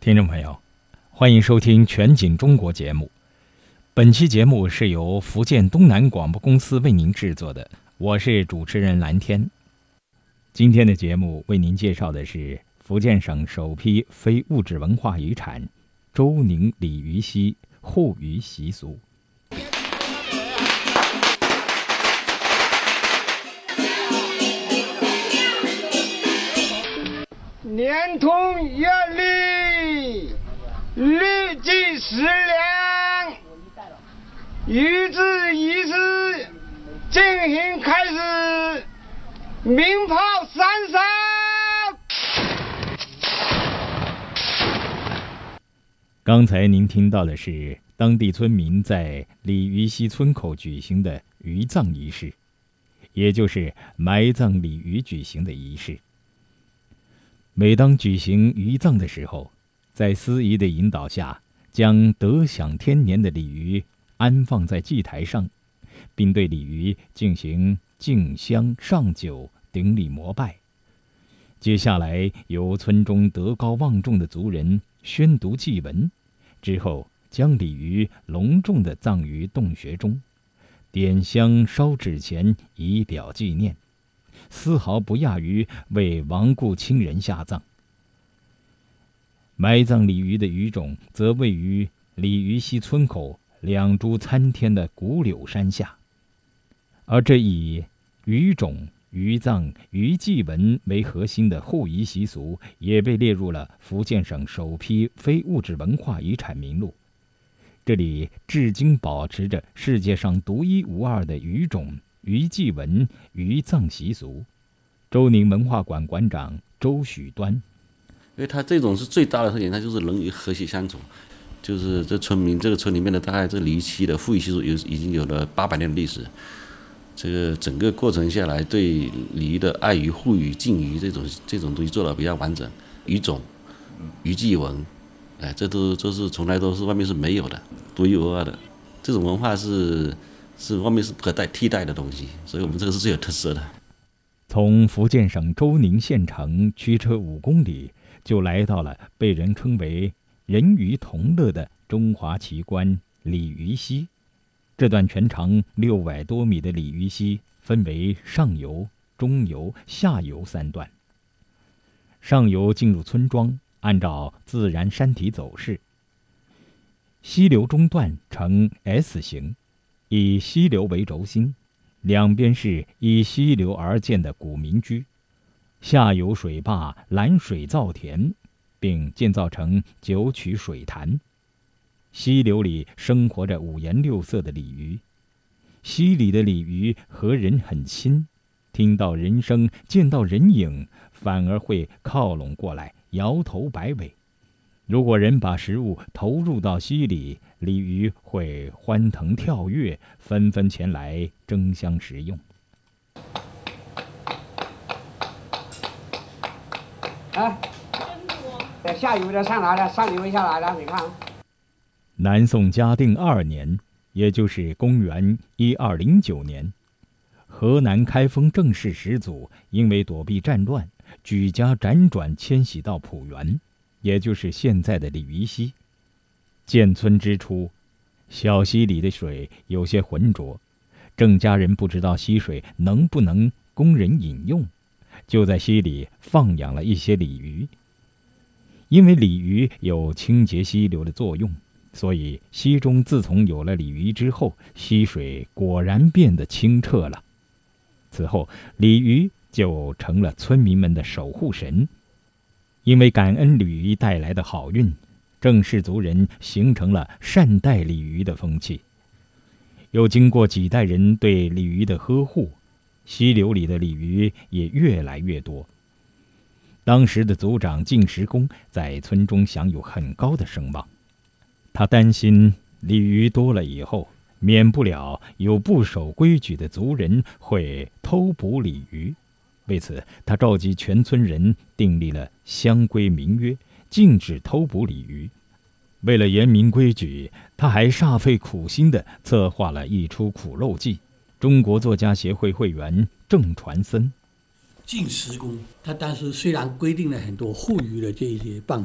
听众朋友，欢迎收听全景中国节目。本期节目是由福建东南广播公司为您制作的，我是主持人蓝天。今天的节目为您介绍的是福建省首批非物质文化遗产周宁鲤鱼溪护鱼习俗。 年通月历，历计10两，鱼之仪式进行开始，鸣炮3声。 刚才您听到的是当地村民在鲤鱼溪村口举行的鱼葬仪式，也就是埋葬鲤鱼举行的仪式。每当举行鱼葬的时候，在司仪的引导下，将得享天年的鲤鱼安放在祭台上，并对鲤鱼进行敬香上酒顶礼膜拜。接下来由村中德高望重的族人宣读祭文，之后将鲤鱼隆重地葬于洞穴中，点香烧纸钱以表纪念，丝毫不亚于为亡故亲人下葬。埋葬鲤鱼的鱼冢则位于鲤鱼溪村口2株参天的古柳山下，而这以鱼冢、鱼葬、鱼祭文为核心的护鱼习俗，也被列入了福建省首批非物质文化遗产名录。这里至今保持着世界上独一无二的鱼冢、鱼祭文、鱼葬习俗。周宁文化馆馆长周许端， 因为它这种是最大的特点，它就是人鱼和谐相处。就是这个村里面的大概这鲤鱼溪的护鱼习俗已经有了800年的历史。这个整个过程下来，对鲤鱼的爱鱼、护鱼、敬鱼这种东西做得比较完整。鱼种、鱼祭文，这都是从来都是外面是没有的，独一无二的。这种文化是外面是不可替代的东西，所以我们这个是最有特色的。 从福建省周宁县城驱车5公里，就来到了被人称为人鱼同乐的中华奇观鲤鱼溪。这段全长600多米的鲤鱼溪分为上游、中游、下游3段。上游进入村庄，按照自然山体走势，溪流中段呈 S 形，以溪流为轴心，两边是依溪流而建的古民居，下游水坝拦水造田，并建造成9曲水潭。溪流里生活着5颜6色的鲤鱼，溪里的鲤鱼和人很亲，听到人声，见到人影，反而会靠拢过来，摇头摆尾。如果人把食物投入到溪里，鲤鱼会欢腾跳跃，纷纷前来争相食用。 下游的上来了，上游下来了，你看。 南宋嘉定2年，也就是公元1209年，河南开封郑氏始祖因为躲避战乱，举家辗转迁徙到浦源，也就是现在的鲤鱼溪。建村之初，小溪里的水有些浑浊，郑家人不知道溪水能不能供人饮用，就在溪里放养了一些鲤鱼。因为鲤鱼有清洁溪流的作用，所以溪中自从有了鲤鱼之后，溪水果然变得清澈了。此后，鲤鱼就成了村民们的守护神。因为感恩鲤鱼带来的好运，郑氏族人形成了善待鲤鱼的风气。又经过几代人对鲤鱼的呵护，溪流里的鲤鱼也越来越多。当时的族长晋石公在村中享有很高的声望，他担心鲤鱼多了以后，免不了有不守规矩的族人会偷捕鲤鱼。为此，他召集全村人订立了乡规民约，禁止偷捕鲤鱼。为了严明规矩，他还煞费苦心地策划了一出苦肉计。中国作家协会会员郑传森， 晋石公他当时虽然规定了很多护鱼的这些办法，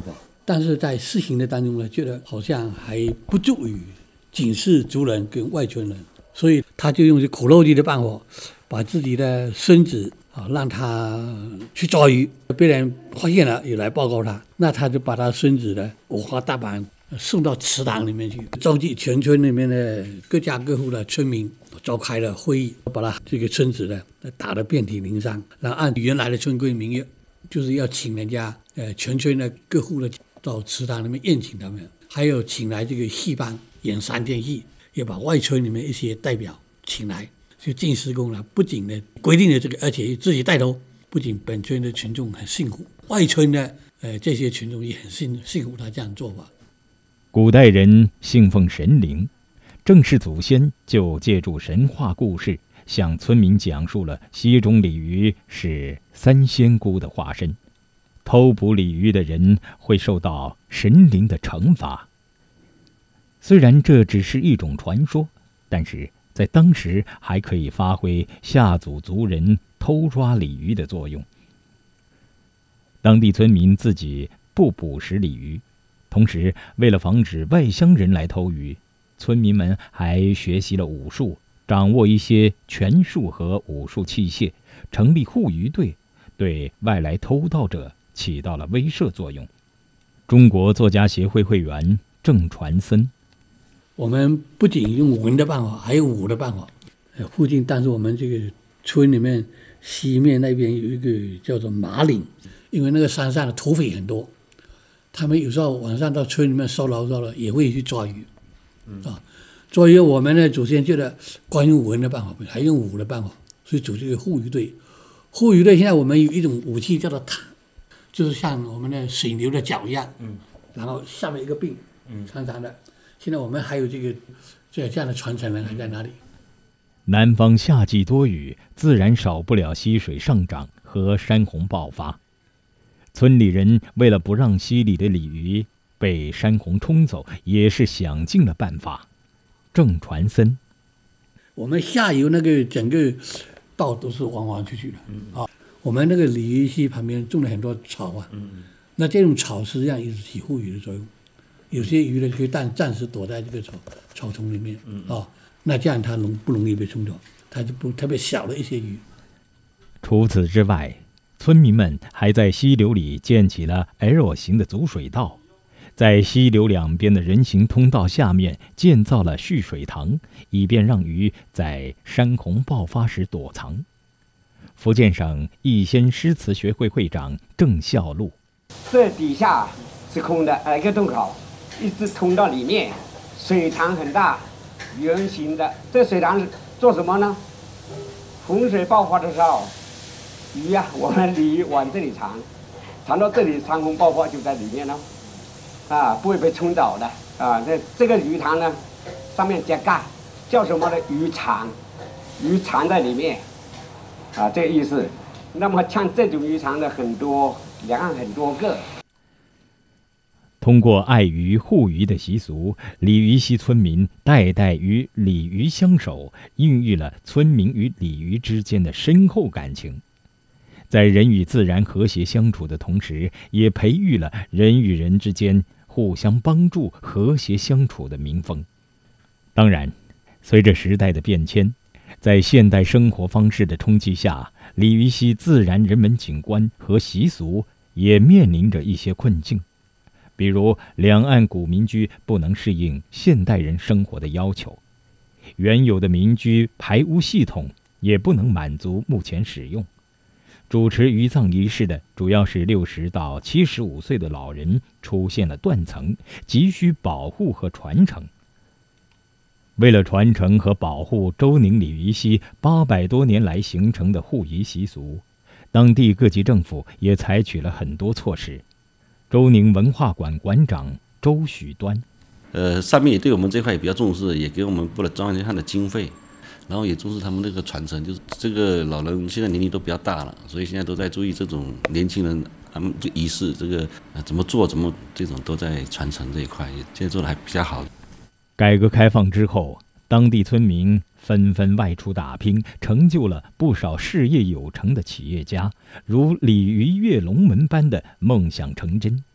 但是在施行的当中呢，觉得好像还不足以警示族人跟外村人，所以他就用这苦肉计的办法，把自己的孙子让他去抓鱼，被人发现了也来报告他，那他就把他孙子呢五花大绑送到祠堂里面去，召集全村里面的各家各户的村民，召开了会议，把他这个村子呢打得遍体鳞伤，然后按原来的村规民约，就是要请人家全村的各户的到祠堂里面宴请他们，还有请来这个戏班演3天戏，也把外村里面一些代表请来，就进施工了。不仅呢规定了这个，而且自己带头，不仅本村的群众很辛苦，外村的这些群众也很辛苦他这样做法。 古代人信奉神灵，正式祖先就借助神话故事向村民讲述了溪中鲤鱼是3仙姑的化身，偷捕鲤鱼的人会受到神灵的惩罚。虽然这只是一种传说，但是在当时还可以发挥吓阻族人偷抓鲤鱼的作用。当地村民自己不捕食鲤鱼，同时为了防止外乡人来偷鱼，村民们还学习了武术，掌握一些拳术和武术器械，成立护渔队，对外来偷盗者起到了威慑作用。中国作家协会会员郑传森： 我们不仅用文的办法，还有武的办法。附近，但是我们这个村里面西面那边有一个叫做马岭，因为那个山上的土匪很多，他们有时候晚上到村里面收牢骚了，也会去抓鱼。抓鱼我们的祖先觉得光用文的办法，还用武的办法，所以组这个护渔队。护渔队现在我们有一种武器叫做塔，就是像我们的水牛的脚一样，然后下面一个柄，长长的。现在我们还有这样的传承人还在哪里？ 南方夏季多雨，自然少不了溪水上涨和山洪爆发。村里人为了不让溪里的鲤鱼被山洪冲走，也是想尽了办法。郑传森： 我们下游那个整个道都是弯弯曲曲的我们那个鲤鱼溪旁边种了很多草那这种草实际上也是起护鱼的作用。有些鱼呢可以暂时躲在这个草丛里面那这样它不容易被冲走，它就不特别小的一些鱼。 除此之外，村民们还在溪流里建起了 L 型的阻水道，在溪流两边的人行通道下面建造了蓄水塘，以便让鱼在山洪爆发时躲藏。福建省逸仙诗词学会会长郑孝禄： 这底下是空的，一个洞口，一直通到里面，水塘很大，圆形的。这水塘是做什么呢？洪水爆发的时候，鱼我们鲤鱼往这里藏到这里，山洪爆发就在里面了，不会被冲走的这个鱼塘呢，上面加盖，叫什么呢？鱼场，鱼藏在里面，这个意思。那么像这种鱼场的很多，两岸很多个。 通过爱鱼护鱼的习俗，鲤鱼溪村民代代与鲤鱼相守，孕育了村民与鲤鱼之间的深厚感情。在人与自然和谐相处的同时，也培育了人与人之间互相帮助、和谐相处的民风。当然，随着时代的变迁，在现代生活方式的冲击下，鲤鱼溪自然人文景观和习俗也面临着一些困境。比如两岸古民居不能适应现代人生活的要求，原有的民居排污系统也不能满足目前使用。主持鱼葬仪式的主要是60到75岁的老人出现了断层，急需保护和传承。为了传承和保护周宁鲤鱼溪800多年来形成的护鱼习俗，当地各级政府也采取了很多措施。周宁文化馆馆长周许端： 上面也对我们这块也比较重视，也给我们拨了专项的经费，然后也重视他们那个传承。就是这个老人现在年龄都比较大了，所以现在都在注意这种年轻人他们这仪式，这个怎么做，怎么这种都在传承这一块，现在做的还比较好。 改革开放之后，当地村民纷纷外出打拼，成就了不少事业有成的企业家，如鲤鱼跃龙门般的梦想成真。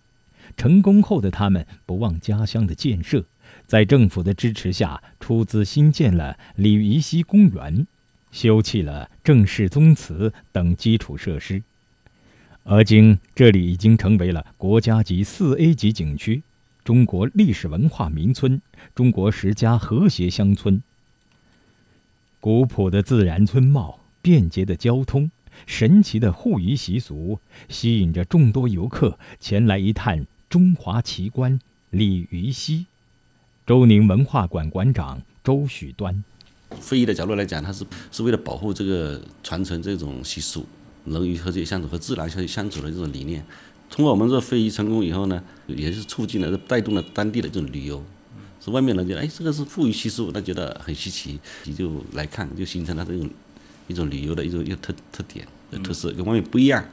成功后的他们不忘家乡的建设，在政府的支持下，出资新建了鲤鱼溪公园，修葺了郑氏宗祠等基础设施。而今这里已经成为了国家级4A 级景区，中国历史文化名村，中国10佳和谐乡村。古朴的自然村貌，便捷的交通，神奇的护渔习俗，吸引着众多游客前来一探中华奇观鲤鱼溪。周宁文化馆馆长周许端： 非遗的角度来讲，它是为了保护这个传承这种习俗，人与和谐相处和自然相处的这种理念。通过我们这非遗成功以后呢，也是促进了、带动了当地的这种旅游。是外面人觉得，这个是富裕习俗，他觉得很稀奇，就来看，就形成了这种一种旅游的一种特点、特色，跟外面不一样。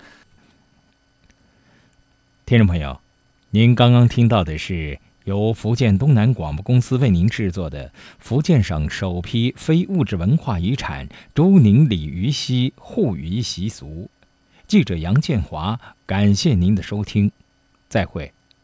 听众朋友，您刚刚听到的是由福建东南广播公司为您制作的福建省首批非物质文化遗产周宁鲤鱼溪护渔习俗。记者杨建华，感谢您的收听，再会。